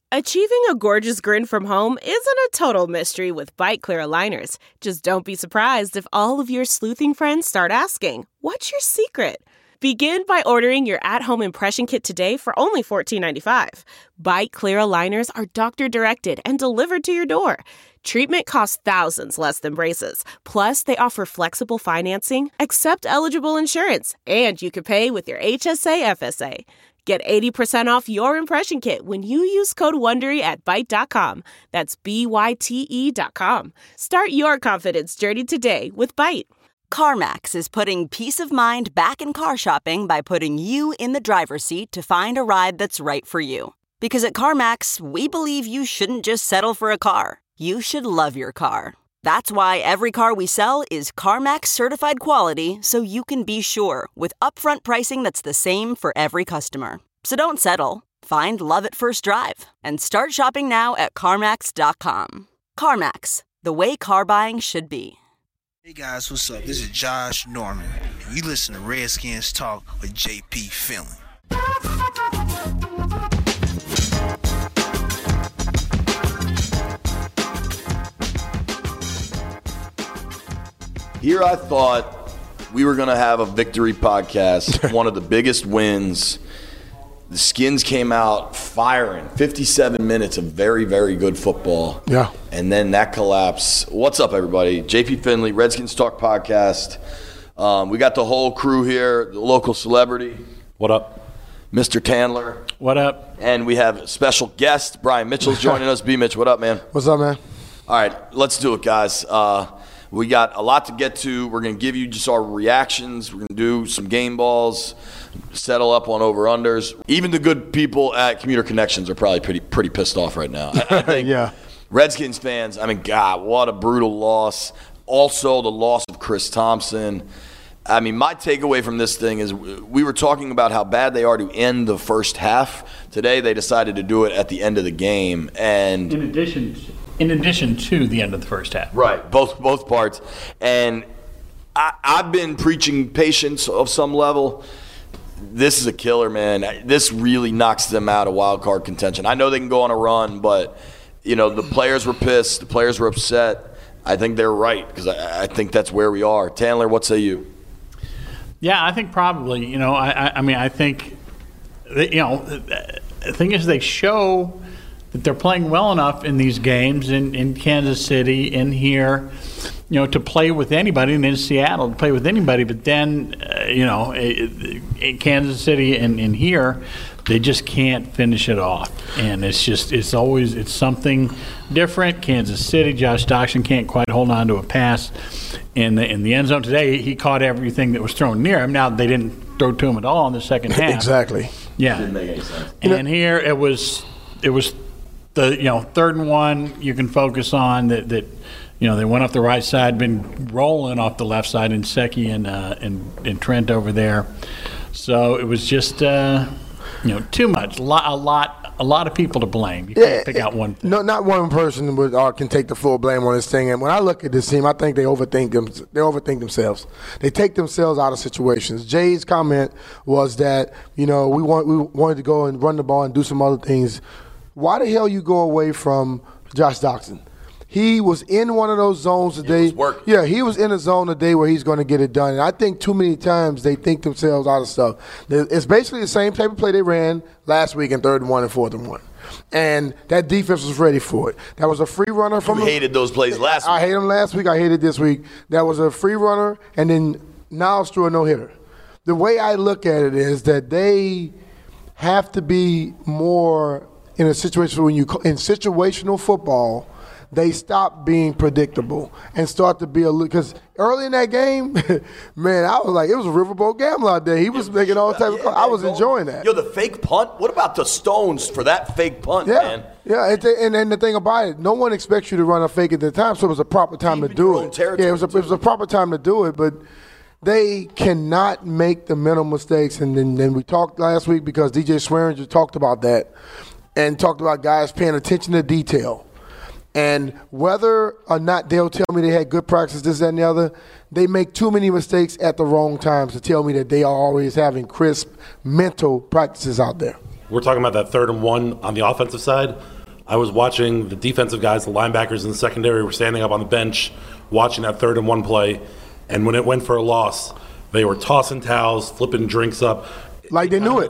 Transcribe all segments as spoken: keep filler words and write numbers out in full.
Achieving a gorgeous grin from home isn't a total mystery with Byte Clear aligners. Just don't be surprised if all of your sleuthing friends start asking, "What's your secret?" Begin by ordering your at-home impression kit today for only fourteen ninety-five. Byte Clear aligners are doctor-directed and delivered to your door. Treatment costs thousands less than braces. Plus, they offer flexible financing, accept eligible insurance, and you can pay with your H S A F S A. Get eighty percent off your impression kit when you use code WONDERY at byte dot com. That's B Y T E dot com. Start your confidence journey today with Byte. CarMax is putting peace of mind back in car shopping by putting you in the driver's seat to find a ride that's right for you. Because at CarMax, we believe you shouldn't just settle for a car. You should love your car. That's why every car we sell is CarMax certified quality, so you can be sure with upfront pricing that's the same for every customer. So don't settle. Find love at first drive and start shopping now at CarMax dot com. CarMax, the way car buying should be. Hey guys, what's up? This is Josh Norman. You listen to Redskins Talk with J P Finley. Here I thought we were going to have a victory podcast, one of the biggest wins. The Skins came out firing, fifty-seven minutes of very, very good football. Yeah. And then that collapse. What's up, everybody? J P Finley, Redskins Talk Podcast. Um, we got the whole crew here, the local celebrity. What up? Mister Tandler. What up? And we have a special guest, Brian Mitchell's joining us. B. Mitch, what up, man? What's up, man? All right, let's do it, guys. Uh, we got a lot to get to. We're going to give you just our reactions. We're going to do some game balls, settle up on over-unders. Even the good people at Commuter Connections are probably pretty pretty pissed off right now. I, I think yeah. Redskins fans, I mean, God, what a brutal loss. Also, the loss of Chris Thompson. I mean, my takeaway from this thing is we were talking about how bad they are to end the first half. Today, they decided to do it at the end of the game. And in addition to, in addition to the end of the first half. Right, both both parts. And I, I've been preaching patience of some level. This is a killer, man. This really knocks them out of wild card contention. I know they can go on a run, but, you know, the players were pissed. The players were upset. I think they're right because I, I think that's where we are. Tandler, what say you? Yeah, I think probably. You know, I, I, I mean, I think, that, you know, the thing is they show that they're playing well enough in these games in, in Kansas City, in here, you know, to play with anybody, and in Seattle to play with anybody. But then, uh, you know, in Kansas City and in here, they just can't finish it off. And it's just, it's always, it's something different. Kansas City, Josh Doctson can't quite hold on to a pass in the, in the end zone today. He caught everything that was thrown near him. Now, they didn't throw to him at all in the second half. Exactly. Yeah. Didn't make any sense. And here it was, it was the, you know, third and one you can focus on that, that you know, they went off the right side, been rolling off the left side in Secchi and, uh, and, and Trent over there. So it was just, uh, you know, too much. A lot, a lot, a lot of people to blame. You yeah, can't pick out one thing. No, not one person would, uh, can take the full blame on this thing. And when I look at this team, I think they overthink them. They overthink themselves. They take themselves out of situations. Jay's comment was that, you know, we want we wanted to go and run the ball and do some other things. Why the hell you go away from Josh Doctson? He was in one of those zones today. Yeah, he was in a zone today where he's going to get it done. And I think too many times they think themselves out of stuff. It's basically the same type of play they ran last week in third and one and fourth and one. And that defense was ready for it. That was a free runner from. You hated those plays last week. I hated them last week. I hated this week. That was a free runner, and then Niles threw a no-hitter. The way I look at it is that they have to be more in a situation when you in situational football. They stop being predictable and start to be a little – because early in that game, man, I was like, it was a riverboat gamble out there. He was making all types yeah, of – I was man, enjoying that. Yo, the fake punt? What about the stones for that fake punt, yeah. man? Yeah, and, and, and the thing about it, no one expects you to run a fake at the time, so it was a proper time Deep to do it. Yeah, it was, a, it was a proper time to do it, but they cannot make the mental mistakes. And then, then we talked last week because D J Swearinger talked about that and talked about guys paying attention to detail. And whether or not they'll tell me they had good practice, this, that, and the other, they make too many mistakes at the wrong times to tell me that they are always having crisp mental practices out there. We're talking about that third and one on the offensive side. I was watching the defensive guys, the linebackers in the secondary were standing up on the bench watching that third and one play, and when it went for a loss, they were tossing towels, flipping drinks up. Like they knew it.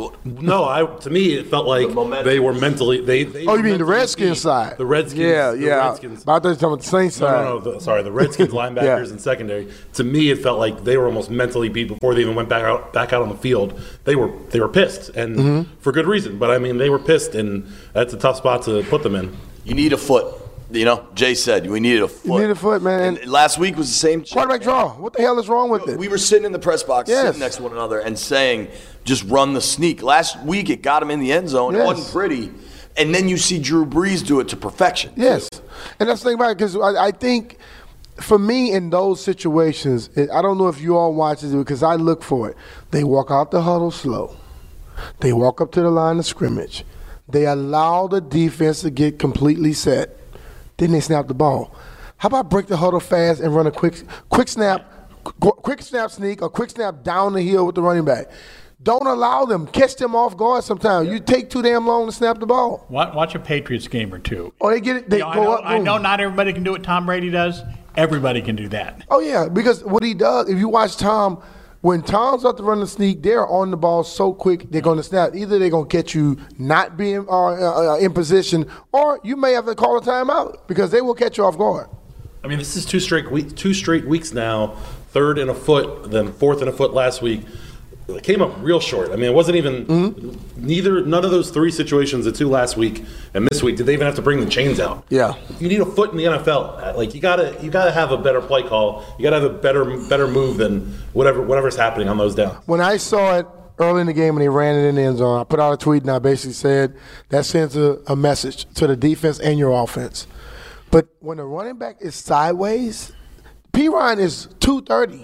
No, I. To me, it felt like the they were mentally. They. they oh, you mean the Redskins Redskins side? The Redskins. Yeah, the yeah. Redskins. I thought you were talking about the Saints side. No, no, no. The, sorry, the Redskins linebackers yeah. and secondary. To me, it felt like they were almost mentally beat before they even went back out, back out on the field. They were, they were pissed, and mm-hmm. for good reason. But I mean, they were pissed, and that's a tough spot to put them in. You need a foot. You know, Jay said we needed a foot. You need a foot, man. And last week was the same. Quarterback draw. What the hell is wrong with it? We were sitting in the press box, yes. sitting next to one another, and saying, just run the sneak. Last week, it got him in the end zone. Yes. It wasn't pretty. And then you see Drew Brees do it to perfection. Yes. Too. And that's the thing about it, because I, I think, for me, in those situations, it, I don't know if you all watch it, because I look for it. They walk out the huddle slow. They walk up to the line of scrimmage. They allow the defense to get completely set. Then they snap the ball. How about break the huddle fast and run a quick quick snap, quick snap sneak, or quick snap down the hill with the running back? Don't allow them. Catch them off guard sometimes. You take too damn long to snap the ball. Watch a Patriots game or two. Or they get it. They you know, go I know, up. I know not everybody can do what Tom Brady does. Everybody can do that. Oh, yeah, because what he does, if you watch Tom, when Tom's up to run the sneak, they're on the ball so quick they're going to snap. Either they're going to catch you not being uh, uh, in position, or you may have to call a timeout because they will catch you off guard. I mean, this is two straight week, two straight weeks now. Third and a foot, then fourth and a foot last week. It came up real short. I mean, it wasn't even mm-hmm. neither. None of those three situations, the two last week and this week, did they even have to bring the chains out? Yeah, you need a foot in the N F L. Like you gotta, you gotta have a better play call. You gotta have a better, better move than whatever, whatever's happening on those downs. When I saw it early in the game and they ran it in the end zone, I put out a tweet and I basically said that sends a, a message to the defense and your offense. But when the running back is sideways, P. Ryan is two thirty.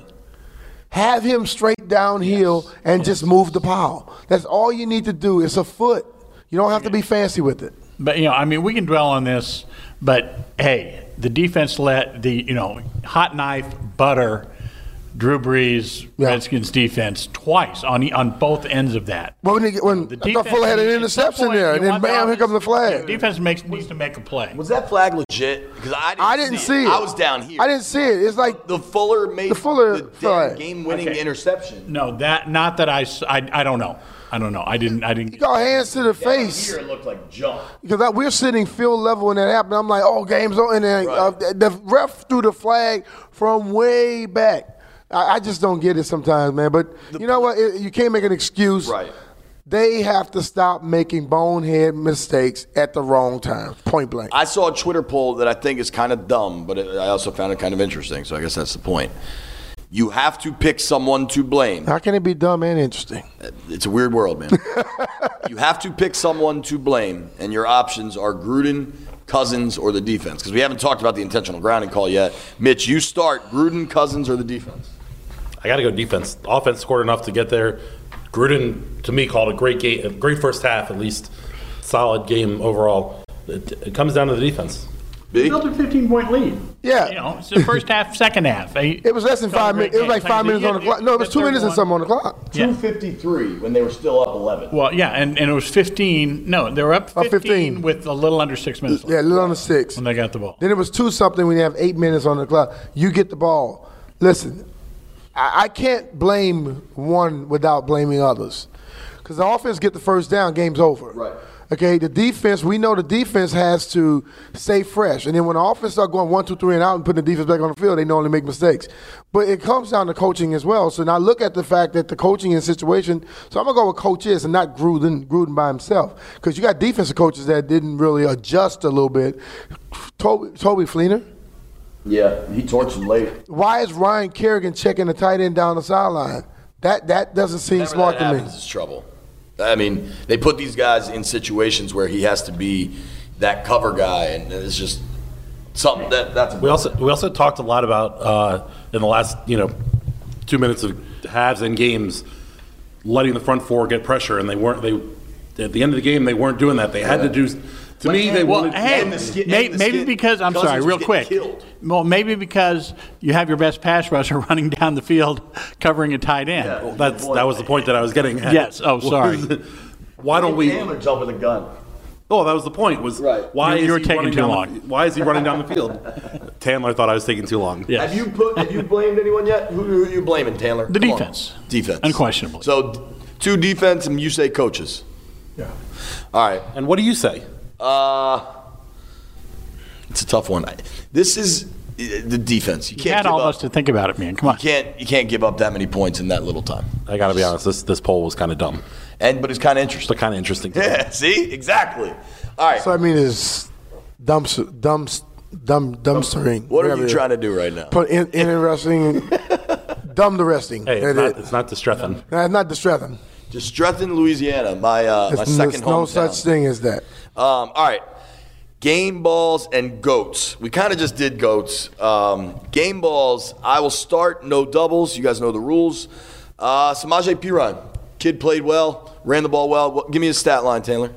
Have him straight downhill yes. and yes. just move the pile. That's all you need to do. It's a foot. You don't have to be fancy with it. But, you know, I mean, we can dwell on this, but, hey, the defense let the, you know, hot knife, butter, Drew Brees, yeah. Redskins defense twice on on both ends of that. Well, when, he, when the I thought Fuller had an interception point, there, and then bam, here comes the flag. The defense makes, needs to make a play. Was that flag legit? Because I didn't, I didn't see, see it. it. I was down here. I didn't see it. It's like the Fuller made the, Fuller the game-winning okay. interception. No, that not that I, I, I don't know. I don't know. I didn't. I didn't. You got hands to the face. Here it looked like jump. Because I, we're sitting field level when that happened. I'm like, oh, game's over. And then right. uh, the ref threw the flag from way back. I, I just don't get it sometimes, man. But the, you know what? It, you can't make an excuse. Right. They have to stop making bonehead mistakes at the wrong time, point blank. I saw a Twitter poll that I think is kind of dumb, but it, I also found it kind of interesting, so I guess that's the point. You have to pick someone to blame. How can it be dumb and interesting? It's a weird world, man. You have to pick someone to blame, and your options are Gruden, Cousins, or the defense. Because we haven't talked about the intentional grounding call yet. Mitch, you start Gruden, Cousins, or the defense. I got to go defense. Offense scored enough to get there. Gruden, to me, called a great game, a great first half, at least. Solid game overall. It, it comes down to the defense. They built a fifteen-point lead. Yeah. You know, it's the first half, second half. They, it was less than five minutes. It was like five minutes on the clock. No, it was two minutes and something on the clock. two fifty-three when they were still up eleven. Well, yeah, and, and it was fifteen. No, they were up fifteen, up fifteen with a little under six minutes left. Yeah, a little under six. When they got the ball. Then it was two something when you have eight minutes on the clock. You get the ball. Listen, I, I can't blame one without blaming others. Because the offense get the first down, game's over. Right. Okay, the defense, we know the defense has to stay fresh. And then when the offense start going one, two, three, and out and putting the defense back on the field, they normally make mistakes. But it comes down to coaching as well. So now look at the fact that the coaching in situation, so I'm going to go with Coach is and not Gruden, Gruden by himself. Because you got defensive coaches that didn't really adjust a little bit. Toby, Toby Fleener. Yeah, he torched him late. Why is Ryan Kerrigan checking the tight end down the sideline? That that doesn't seem Whenever smart that to me. happens, it's trouble. I mean, they put these guys in situations where he has to be that cover guy, and it's just something that that's. We also we also talked a lot about uh, in the last you know two minutes of halves and games, letting the front four get pressure, and they weren't. They at the end of the game they weren't doing that. They had yeah. to do. To me, they well, wanted. Hey, the skin, may, the maybe because I'm sorry, real quick. Killed. Well, maybe because you have your best pass rusher running down the field, covering a tight end. Yeah, well, that's that was the point that I was getting at. Yes. Oh, sorry. Why don't we? Hammer jumping the gun. Oh, that was the point. Was Right. why You- is you were he taking running too down long. The, why is he running down the field? Tandler thought I was taking too long. Yes. Have you put? Have you blamed anyone yet? Who, who are you blaming, Tandler? The Come on. defense. Defense. Unquestionably. So d- two defense, and you say coaches. Yeah. All right. And what do you say? Uh, it's a tough one. I- This is uh, the defense. You You can't had give all of up. us to think about it, man. Come on. You can't. You can't give up that many points in that little time. I got to be honest. This this poll was kind of dumb, And but it's kind of interesting. but kind of interesting. To me. Yeah. See. Exactly. All right. So I mean, it's dumb, dumb, dumb, dumpstering. What are you trying to do right now? Put in, interesting, dumb the resting. Hey, it's That not, it. it's not distressing. Nah, not distressing. Just Stretton, Louisiana, my uh, my There's second no hometown. such thing as that. Um, all right. Game balls and goats. We kind of just did goats. Um, game balls, I will start, no doubles. You guys know the rules. Uh, Samaje Perine. Kid played well, ran the ball well. What, give me his stat line, Taylor.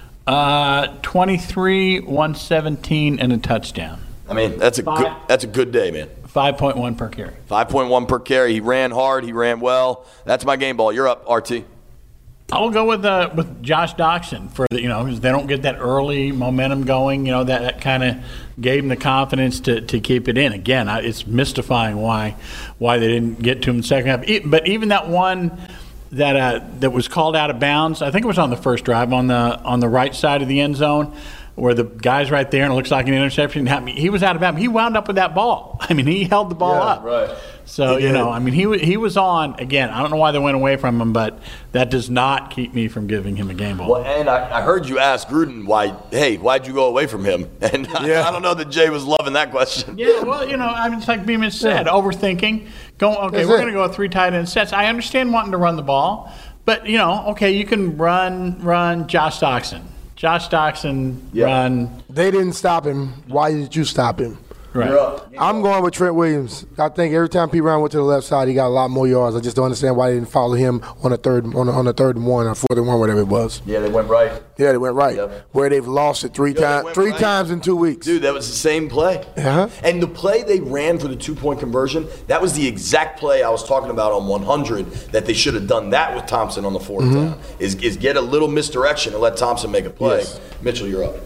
Uh, twenty-three, one seventeen, and a touchdown. I mean, that's a Five. good that's a good day, man. five point one per carry. five point one per carry. He ran hard. He ran well. That's my game ball. You're up, R T. I'll go with uh, with Josh Doxson for the, you know, 'cause they don't get that early momentum going. You know, that, that kind of gave them the confidence to, to keep it in. Again, I, it's mystifying why why they didn't get to him in the second half. E- But even that one that uh, that was called out of bounds, I think it was on the first drive on the on the right side of the end zone, where the guy's right there and it looks like an interception. He was out of bounds. He wound up with that ball. I mean, he held the ball Yeah, up. right. So, He you did. know, I mean, he wa- he was on. Again, I don't know why they went away from him, but that does not keep me from giving him a game ball. Well, and I, I heard you ask Gruden why. Hey, why'd you go away from him? And I, Yeah. I don't know that Jay was loving that question. Yeah, well, you know, I mean, it's like Beeman said, overthinking. Going, okay, That's we're it. going to go with three tight end sets. I understand wanting to run the ball, but, you know, okay, you can run, run Josh Doxson. Josh Doxson, Yeah. run. They didn't stop him. Why did you stop him? Right. You're up. I'm going with Trent Williams. I think every time P. Ryan went to the left side, he got a lot more yards. I just don't understand why they didn't follow him on a third on a, on a third and one or fourth and one, whatever it was. Yeah, they went right. Yeah, they went right. Yep. Where they've lost it three Yo, they times, went three right. times in two weeks. Dude, that was the same play. Uh-huh. And the play they ran for the two-point conversion, that was the exact play I was talking about on one hundred that they should have done that with Thompson on the fourth Mm-hmm. down, is, is get a little misdirection and let Thompson make a play. Yes. Mitchell, you're up.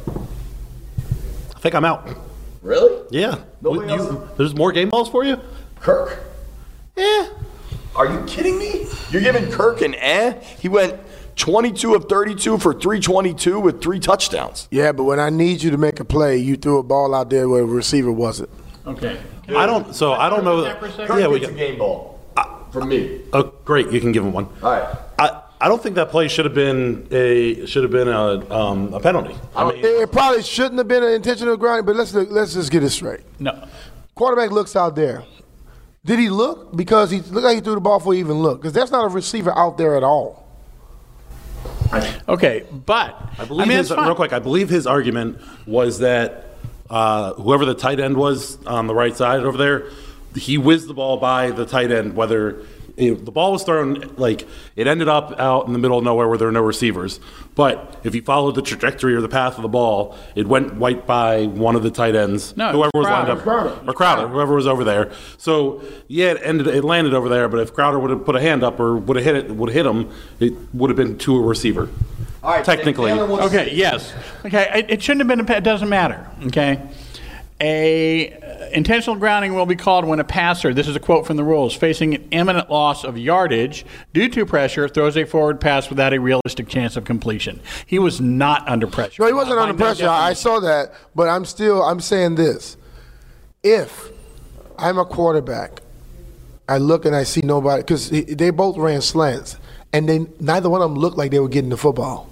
I think I'm out. Really? Yeah. Nobody You- else? there's more game balls for you? Kirk? Yeah. Are you kidding me? You're giving Kirk an eh? He went twenty-two of thirty-two for three twenty-two with three touchdowns. Yeah, but when I need you to make a play, you threw a ball out there where the receiver wasn't. Okay. I don't. So I don't know. That for a second? Kirk Yeah, we gets got. a game ball from me. Oh, great. You can give him one. All right. I, I don't think that play should have been a should have been a um, a penalty. I mean, It, it probably shouldn't have been an intentional grounding, but let's look, let's just get it straight. No. Quarterback looks out there. Did he look? Because he looked like he threw the ball before he even looked. Because that's not a receiver out there at all. Okay, but I believe mean, his it's fine. real quick. I believe his argument was that uh, whoever the tight end was on the right side over there, he whizzed the ball by the tight end. Whether it, the ball was thrown, like it ended up out in the middle of nowhere where there were no receivers. But if you followed the trajectory or the path of the ball, it went right by one of the tight ends, No, it whoever was was lined Crowder. up, Crowder. or Crowder, whoever was over there. So yeah, it ended. It landed over there. But if Crowder would have put a hand up or would have hit it, would have hit him, it would have been to a receiver. All right. Technically. Taylor wants- Okay, yes. Okay, it, it shouldn't have been, a, pa- it doesn't matter, okay? A uh, intentional grounding will be called when a passer, this is a quote from the rules, facing an imminent loss of yardage due to pressure, throws a forward pass without a realistic chance of completion. He was not under pressure. No, he wasn't By under no pressure. I definition. saw that, but I'm still I'm saying this. If I'm a quarterback, I look and I see nobody because they both ran slants, and they neither one of them looked like they were getting the football.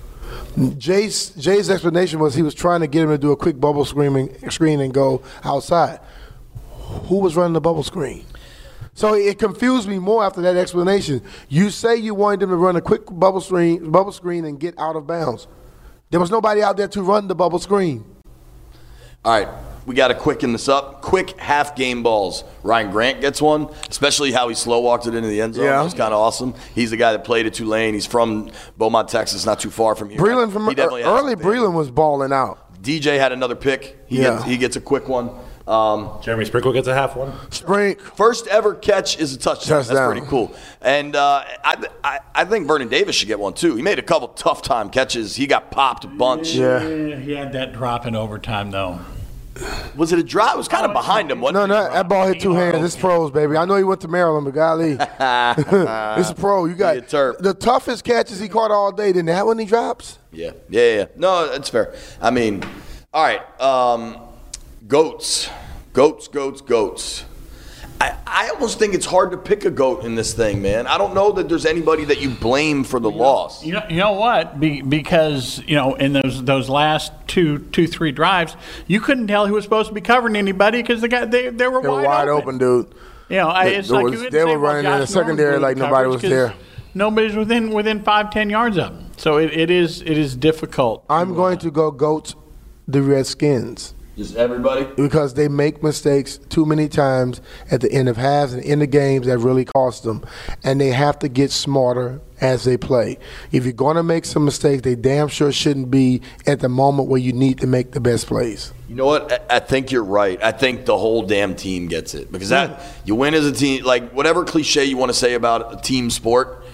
Jay's Jay's explanation was he was trying to get him to do a quick bubble screen screen and go outside. Who was running the bubble screen? So it confused me more after that explanation. You say you wanted him to run a quick bubble screen, bubble screen and get out of bounds. There was nobody out there to run the bubble screen. All right, we got to quicken this up. Quick half game balls. Ryan Grant gets one, especially how he slow walked it into the end zone. Yeah. It was kind of awesome. He's the guy that played at Tulane. He's from Beaumont, Texas, not too far from here. Breland from He definitely has early, some big- Breland was balling out. D J had another pick. He, Yeah. gets, he gets a quick one. Um, Jeremy Sprinkle gets a half one. Sprink. First ever catch is a touchdown. Touchdown. That's pretty cool. And uh, I, I I think Vernon Davis should get one too. He made a couple tough time catches. He got popped a bunch. Yeah. Yeah, he had that drop in overtime, though. Was it a drop? It was kind of behind him. Wasn't No, it? no, that ball hit two hands. It's pros, baby. I know he went to Maryland, but golly. It's a pro. You got Be a Terp. the toughest catches he caught all day. Didn't that when he drops? Yeah, yeah, yeah. No, that's fair. I mean, all right. Um, goats, goats, goats, goats. I, I almost think it's hard to pick a goat in this thing, man. I don't know that there's anybody that you blame for the loss. You know, you know what? Be, because you know, in those those last two, two, three drives, you couldn't tell who was supposed to be covering anybody because the guy they they were They were wide, wide open, dude. You know, I, it's There like was- you wouldn't they say, were well, running in the Josh Norman's secondary doing like nobody coverage was 'cause there. Nobody's within within five, ten yards of them. So it, it is it is difficult. I'm going to go goats, the Redskins. Just everybody. Because they make mistakes too many times at the end of halves and in the games that really cost them. And they have to get smarter as they play. If you're going to make some mistakes, they damn sure shouldn't be at the moment where you need to make the best plays. You know what? I, I think you're right. I think the whole damn team gets it because that you win as a team. Like whatever cliche you want to say about a team sport,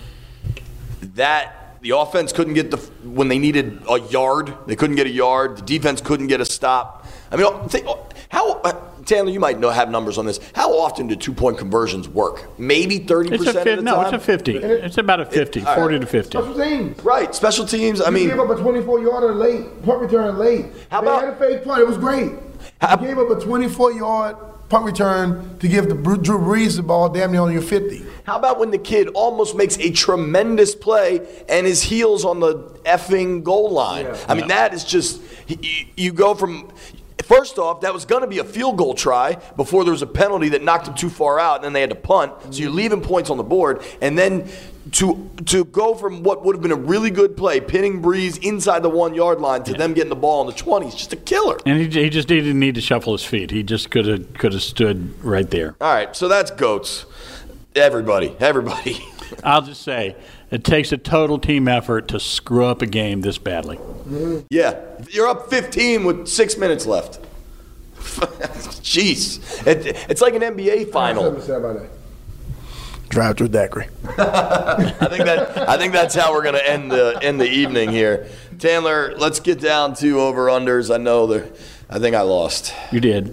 that. The offense couldn't get the when they needed a yard. They couldn't get a yard. The defense couldn't get a stop. I mean, think, how uh, Taylor, you might know have numbers on this. How often do two point conversions work? Maybe thirty It's percent a of the no, time. it's a fifty. It's about a fifty, all forty right. to fifty. Special teams. Right, special teams. I You mean, gave up a twenty-four yarder late, punt return late. How They about- had a fake punt. It was great. How- you gave up a twenty-four yard punt return to give the Drew Brees the ball damn near on your fifty. how about when the kid almost makes a tremendous play and his heels on the effing goal line? I mean, that is just you, you go from. First off, that was going to be a field goal try before there was a penalty that knocked him too far out, and then they had to punt. So you're leaving points on the board, and then to to go from what would have been a really good play, pinning Breeze inside the one yard line, to them getting the ball on the twenty is just a killer. And he, he just he didn't need to shuffle his feet. He just could have could have stood right there. All right, so that's goats. Everybody, everybody. I'll just say it takes a total team effort to screw up a game this badly. Yeah, you're up fifteen with six minutes left. Jeez, it, it's like an N B A final. Drive through Daiquiri. I think that I think that's how we're going to end the end the evening here. Taylor, let's get down to over unders. I know there. I think I lost. You did.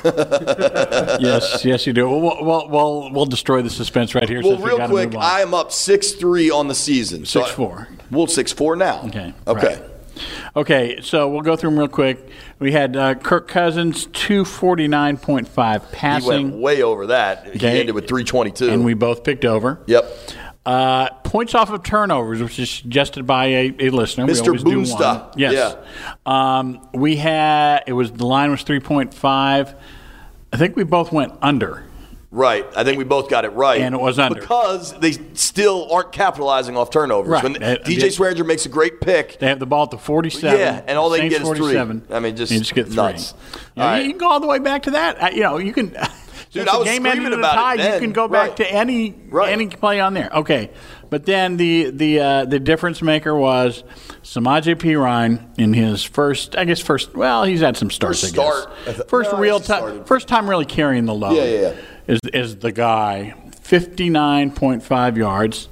yes, yes, you do. We'll, we'll, we'll, we'll destroy the suspense right here. Well, since we real gotta quick, move on. I am up six three on the season. So six four. Well, six four now. Okay. Okay. Right. Okay, so we'll go through them real quick. We had uh, Kirk Cousins, two forty-nine point five He passing. went way over that. Okay. He ended with three twenty-two. And we both picked over. Yep. Uh, points off of turnovers, which is suggested by a, a listener. We Mister always do Boonsta. one. Yes. Um, we had, it was, the line was three point five. I think we both went under. Right. I think we both got it right. And it was under. Because they still aren't capitalizing off turnovers. Right. When Uh, D J they- Swearinger makes a great pick. They have the ball at the forty-seven. Yeah, and all they can Saints get is three. forty-seven. I mean, just You just get three. nuts. You, know, All you right. can go all the way back to that. Uh, you know, you can. Dude, since I the was game screaming ended in a about it tie, then. you can go back Right. to any Right. any play on there. Okay, but then the the uh, the difference maker was Samaje Perine in his first, I guess first. Well, he's had some starts. First I guess. start. I th- First no, real he's time. started. First time really carrying the load. Yeah, yeah, yeah. Is is the guy fifty-nine point five yards?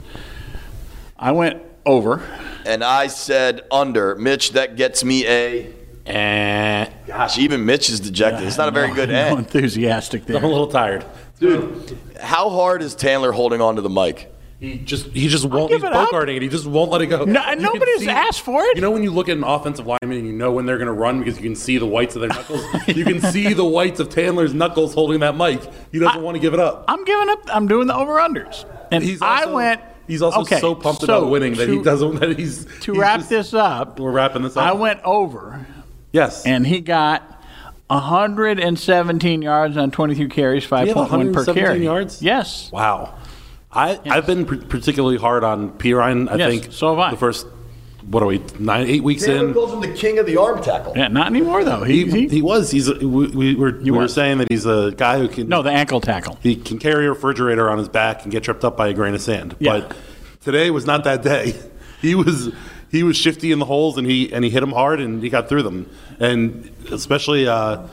I went over. And I said under. Mitch, that gets me a. And Gosh, even Mitch is dejected. It's not a very good no end. enthusiastic there. I'm a little tired. Dude, how hard is Taylor holding on to the mic? He just he just won't. give He's it up. bogarting it. He just won't let it go. No, You can nobody's see- asked for it. You know when you look at an offensive lineman and you know when they're going to run because you can see the whites of their knuckles. You can see the whites of Taylor's knuckles holding that mic. He doesn't I- want to give it up. I'm giving up. I'm doing the over-unders. And He's I also, went. He's also okay, so pumped so about winning that to, he doesn't. That he's To he's wrap just- this up, We're wrapping this up. I went over, Yes. and he got one hundred seventeen yards on twenty-two carries, five have point one per one hundred seventeen carry. yards? Yes. Wow. I, I've been pr- particularly hard on Pirine, I Yes, think. so have I. The first, what are we, nine, eight weeks Taylor in? calls him the king of the arm tackle. Yeah, not anymore though. He, He, he, he was. He's. A, we we were, we were was. saying that he's a guy who can. no, the ankle tackle. He can carry a refrigerator on his back and get tripped up by a grain of sand. Yeah. But today was not that day. He was he was shifty in the holes and he and he hit them hard and he got through them. And especially uh,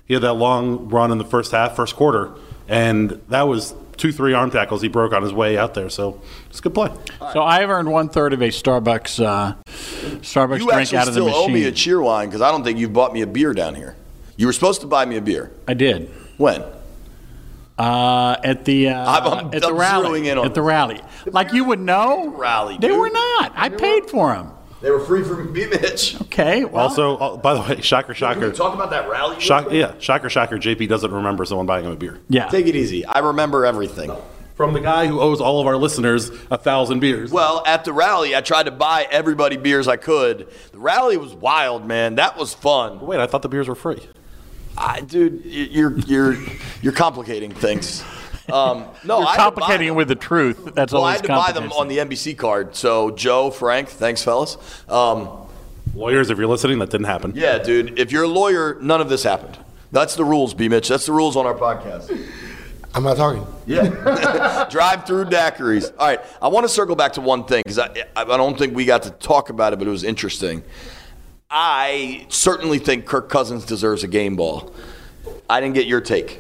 he had that long run in the first half, first quarter, and that was two, three arm tackles he broke on his way out there. So it's a good play. So I've earned one third of a Starbucks uh, Starbucks You drink actually out of the still machine. owe me a cheer wine because I don't think you've bought me a beer down here. You were supposed to buy me a beer. I did. When? Uh, at the uh, I'm- I'm- at the I'm rally. zeroing in on at the this. rally, like you would know. Rally, They dude. were not. I paid for them. They were free from B. Mitch. Okay. Well, Also, uh, by the way, shocker, Can shocker. we talk about that rally? real Shock, quick? yeah, shocker, shocker. J P doesn't remember someone buying him a beer. yeah. Take it easy. I remember everything. From the guy who owes all of our listeners a thousand beers. Well, at the rally, I tried to buy everybody beers I could. The rally was wild, man. That was fun. Wait, I thought the beers were free. I, dude, y- you're you're you're complicating things. Um, no, You're I had to buy complicating it them. with the truth. That's Well, I always had to buy them competition. on the N B C card. So, Joe, Frank, thanks, fellas. Um, Lawyers, if you're listening, that didn't happen. yeah, dude, if you're a lawyer, none of this happened. That's the rules, B. Mitch. That's the rules on our podcast. I'm not talking. Yeah. Drive through daiquiris. All right. I want to circle back to one thing because I, I don't think we got to talk about it, but it was interesting. I certainly think Kirk Cousins deserves a game ball. I didn't get your take.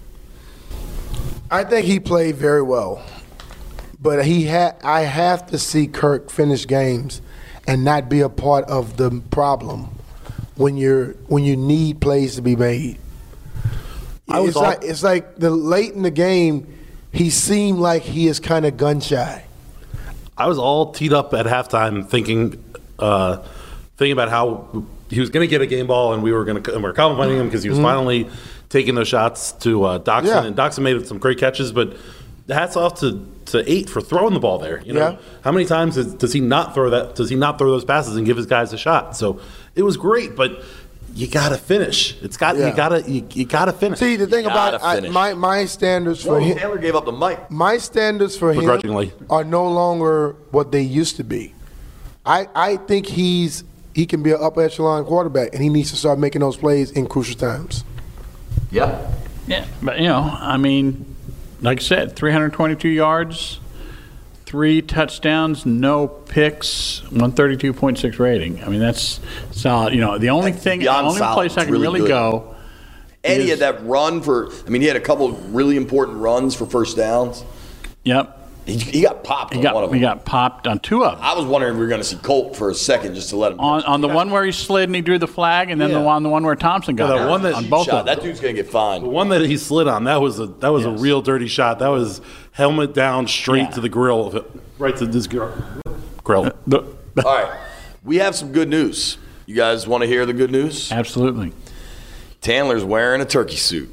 I think he played very well, but he had. I have to see Kirk finish games and not be a part of the problem when you're when you need plays to be made. I was it's all- like it's like the late in the game, he seemed like he is kind of gun shy. I was all teed up at halftime thinking, uh, thinking about how he was going to get a game ball, and we were going to, and we were complimenting him because he was finally taking those shots to uh, Doxson, Yeah. and Doxson made some great catches. But hats off to, to eight for throwing the ball there. You know, Yeah. how many times is, does he not throw that? Does he not throw those passes and give his guys a shot? So it was great, but you got to finish. It's got Yeah. you got to you, you got to finish. See, the thing about gotta I, finish. my my standards for Whoa, him, Taylor gave up the mic. my standards for him Begrudgingly. are no longer what they used to be. I I think he's he can be an upper echelon quarterback, and he needs to start making those plays in crucial times. Yeah. Yeah, but you know, I mean, like I said, three hundred twenty-two yards, three touchdowns, no picks, one thirty-two point six rating. I mean, that's solid. You know, the only That's thing, the beyond only solid. place I It's can really really good. go. And he is- had that run for, I mean, he had a couple of really important runs for first downs. Yep, He, he got popped he on one got of he them. got popped on two of them. I was wondering if we were going to see Colt for a second just to let him. On on the one where he slid and he drew the flag, and then Yeah. the one the one where Thompson got Yeah, the hurt one that on he both shot. of them. That dude's going to get fined. The one that he slid on, that was a that was Yes. a real dirty shot. That was helmet down straight Yeah. to the grill of it, right to this grill. grill. The- All right. We have some good news. You guys want to hear the good news? absolutely. Tandler's wearing a turkey suit.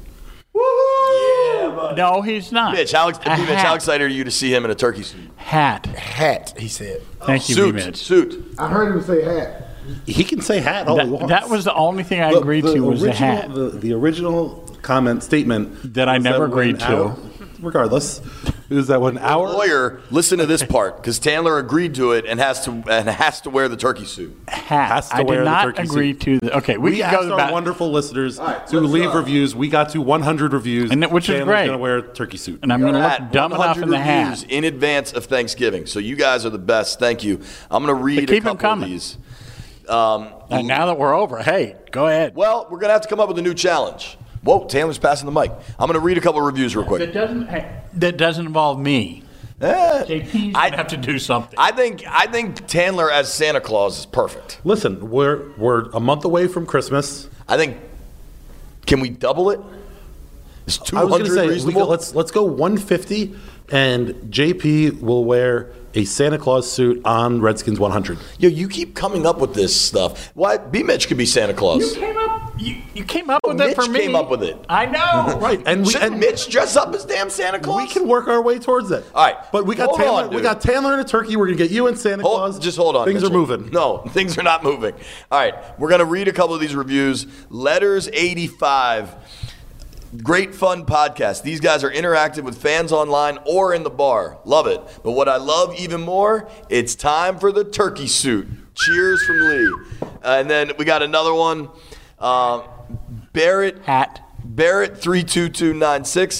No, he's not. Mitch, how, A Mitch, how hat. excited are you to see him in a turkey suit? Hat. Hat, he said. Thank you, suit, Mitch. suit. I heard him say hat. He can say hat all he That, wants. that was the only thing I The- agreed the to was the original- hat. The, the original comment statement That I was never when agreed to. our- regardless, is that when our Lawyer, listen to this part because Tandler agreed to it and has to and has to wear the turkey suit. Hat. has to I wear did the not turkey agree suit. to the. Okay, we, we can asked go our back. wonderful listeners right, to let's, leave uh, reviews. We got to one hundred reviews, And that- which is Chandler's great. Gonna wear a turkey suit. And I'm going to We're at look dumb enough in the one hundred reviews hat. in advance of Thanksgiving. So you guys are the best. Thank you. I'm going to read keep a 'em couple of coming. these. Um, And now that we're over, hey, go ahead. well, we're going to have to come up with a new challenge. Whoa, Taylor's passing the mic. I'm going to read a couple of reviews real quick. That doesn't. Hey, that doesn't involve me. Eh, J P's I- gonna have to do something. I think I think Tandler as Santa Claus is perfect. Listen, we're we're a month away from Christmas. I think. Can we double it? Is two I was going hundred to say we reasonable? go, let's let's go one fifty, and J P will wear a Santa Claus suit on Redskins one hundred. Yo, you keep coming up with this stuff. Why? B. Mitch could be Santa Claus. you came up. You, you came up with Mitch it for me. came up with it. I know. Right, and we Shouldn't and Mitch dress up as damn Santa Claus? we can work our way towards that. All right, but we got hold Taylor. on, we dude. got Taylor and a turkey. We're gonna get you and Santa Hold- Claus. just hold on. Things Mitchell. are moving. No, things are not moving. All right, we're going to read a couple of these reviews. Letters eighty-five. Great fun podcast. These guys are interactive with fans online or in the bar. Love it. But what I love even more, it's time for the turkey suit. Cheers from Lee. Uh, and then we got another one. Um, Barrett Hat. Barrett three two two nine six.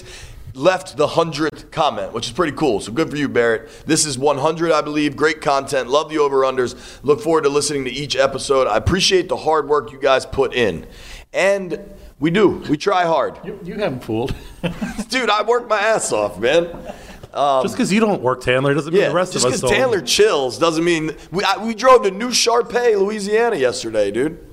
left the hundredth comment, which is pretty cool. So good for you, Barrett. This is one hundred, I believe. Great content. Love the over-unders. Look forward to listening to each episode. I appreciate the hard work you guys put in. And we do. We try hard. You, you haven't fooled. Dude, I work my ass off, man. Um, just because you don't work, Tandler, doesn't mean yeah, the rest of us just don't. because Tandler chills doesn't mean... We, I, we drove to New Sharpay, Louisiana yesterday, dude.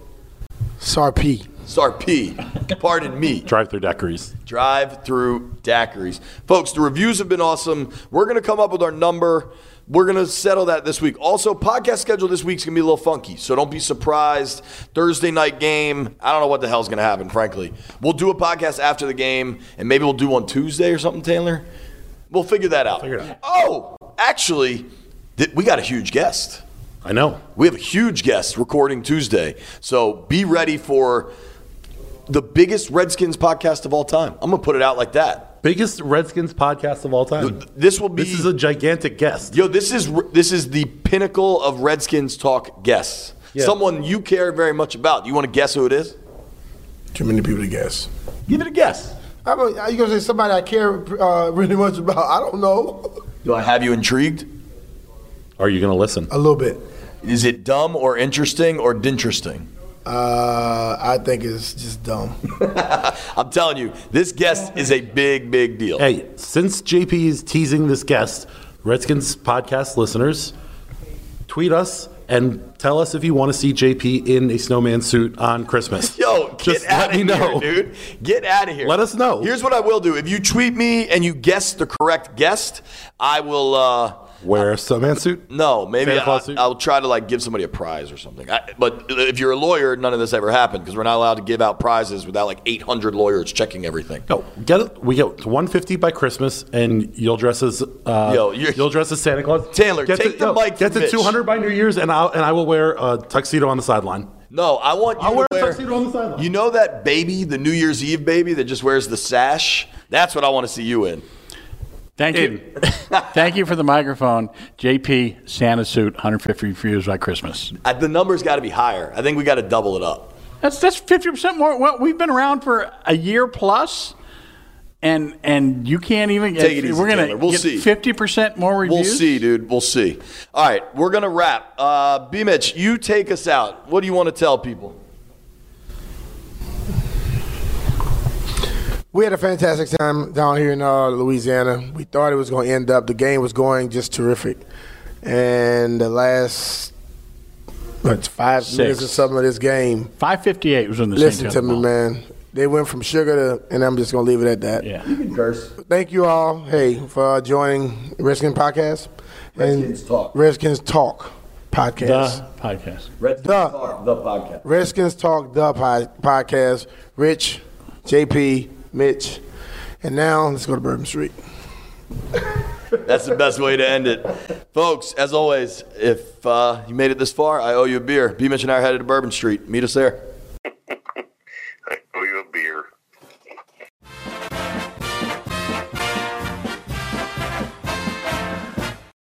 Sarpy. Sarpy. Pardon me. Drive-through daiquiris. Drive-through daiquiris. Folks, the reviews have been awesome. We're going to come up with our number. We're going to settle that this week. Also, podcast schedule this week's going to be a little funky, so don't be surprised. Thursday night game, I don't know what the hell's going to happen, frankly. We'll do a podcast after the game, and maybe we'll do one Tuesday or something, Taylor. We'll figure that out. Figure it out. Oh, actually, th- we got a huge guest. I know. We have a huge guest recording Tuesday, so be ready for the biggest Redskins podcast of all time. I'm going to put it out like that. Biggest Redskins podcast of all time. This will be. This is a gigantic guest. Yo, this is this is the pinnacle of Redskins talk guests. Yeah. Someone you care very much about. You want to guess who it is? Too many people to guess. Give it a guess. I mean, are you gonna say somebody I care uh, really much about? I don't know. Do I have you intrigued? Are you going to listen? A little bit. Is it dumb or interesting or dinteresting? Uh, I think it's just dumb. I'm telling you, this guest is a big, big deal. Hey, since J P is teasing this guest, Redskins podcast listeners, tweet us and tell us if you want to see J P in a snowman suit on Christmas. Yo, get Just out let of me here, know. dude. Get out of here. Let us know. Here's what I will do. If you tweet me and you guess the correct guest, I will uh, Wear a snowman suit? No, maybe Santa I, Claus suit? I'll try to like give somebody a prize or something. I, but if you're a lawyer, none of this ever happened because we're not allowed to give out prizes without like eight hundred lawyers checking everything. No, get it. We get one hundred fifty by Christmas, and you'll dress as uh, Yo, you're- you'll dress as Santa Claus. Taylor, get take to, the yo, mic Get from to Mitch. two hundred by New Year's, and I and I will wear a tuxedo on the sideline. No, I want you I'll to wear a wear. tuxedo on the sideline. You know that baby, the New Year's Eve baby that just wears the sash? That's what I want to see you in. Thank you. Thank you for the microphone. J P, Santa suit, one hundred fifty reviews by Christmas. Uh, the number's got to be higher. I think we got to double it up. That's that's fifty percent more. Well, we've been around for a year plus, and and you can't even get. Take it easy, we're Taylor. gonna We'll get see. fifty percent more reviews. We'll see, dude. We'll see. All right, we're going to wrap. Uh, B-Mitch, you take us out. What do you want to tell people? We had a fantastic time down here in uh, Louisiana. We thought it was going to end up. The game was going just terrific. And the last what, five Six. minutes or something of this game, five fifty-eight was in the listen Saint to me, Ball. man. They went from sugar to, and I'm just going to leave it at that. Yeah. Curse. Thank you all, hey, for joining Redskins Podcast. Redskins and Talk. Redskins Talk Podcast. The podcast. Redskins The- Talk, the podcast. Redskins Talk, the pod- podcast. Rich, J P, Mitch. And now let's go to Bourbon Street. That's the best way to end it. Folks, as always, if uh, you made it this far, I owe you a beer. B-Mitch and I are headed to Bourbon Street. Meet us there.